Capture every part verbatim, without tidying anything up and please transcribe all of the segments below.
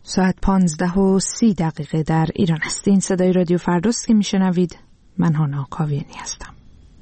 ساعت پانزده و سی دقیقه در ایران است. این صدای رادیو فرداست که میشنوید. من هانا کاویانی هستم.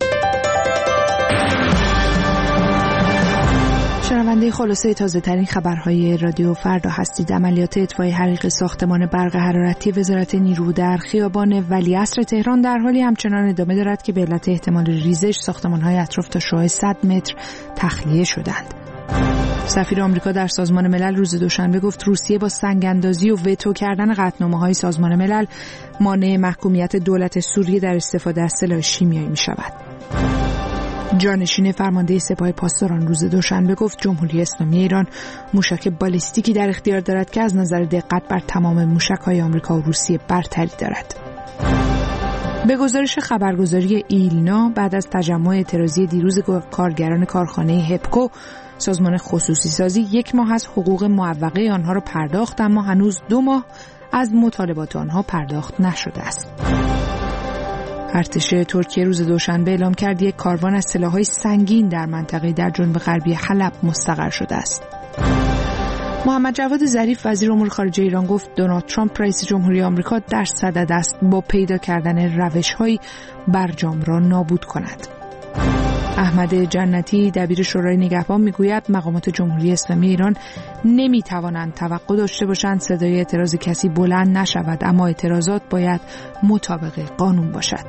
شنونده خلاصه تازه ترین خبرهای رادیو فردا هستید. عملیات اطفای حریق ساختمان برق حرارتی وزارت نیرو در خیابان ولیعصر تهران در حالی همچنان ادامه دارد که به علت احتمال ریزش ساختمان‌های اطراف تا شعاع صد متر تخلیه شدند. سفیر آمریکا در سازمان ملل روز دوشنبه گفت روسیه با سنگ‌اندازی و وتو کردن قطعنامه‌های سازمان ملل مانع محکومیت دولت سوریه در استفاده از سلاح شیمیایی می‌شود. جانشین فرمانده سپاه پاسداران روز دوشنبه گفت جمهوری اسلامی ایران موشک بالستیکی در اختیار دارد که از نظر دقت بر تمام موشک‌های آمریکا و روسیه برتری دارد. به گزارش خبرگزاری ایلنا بعد از تجمع اعتراضی دیروز کارگران کارخانه هپکو، سازمان خصوصی سازی یک ماه از حقوق معوقه آنها را پرداخت، اما هنوز دو ماه از مطالبات آنها پرداخت نشده است. ارتش ترکیه روز دوشنبه اعلام کرد یک کاروان از سلاح‌های سنگین در منطقه در جنوب غربی حلب مستقر شده است. محمد جواد ظریف وزیر امور خارجه ایران گفت دونالد ترامپ رئیس جمهوری آمریکا در صدد است با پیدا کردن روش‌های برجام را نابود کند. احمد جنتی دبیر شورای نگهبان میگوید مقامات جمهوری اسلامی ایران نمیتوانند توقع داشته باشند صدای اعتراض کسی بلند نشود، اما اعتراضات باید مطابق قانون باشد.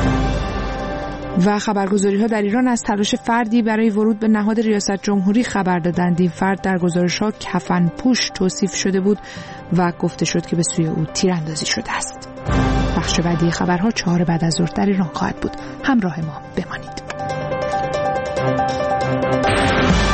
و خبرگزاری‌ها در ایران از تلاش فردی برای ورود به نهاد ریاست جمهوری خبر دادند. این فرد در گزارش‌ها کفن پوش توصیف شده بود و گفته شد که به سوی او تیراندازی شده است. بخش بعدی خبرها چهار بعد از ظهر در ایران خواهد بود. همراه ما بمانید.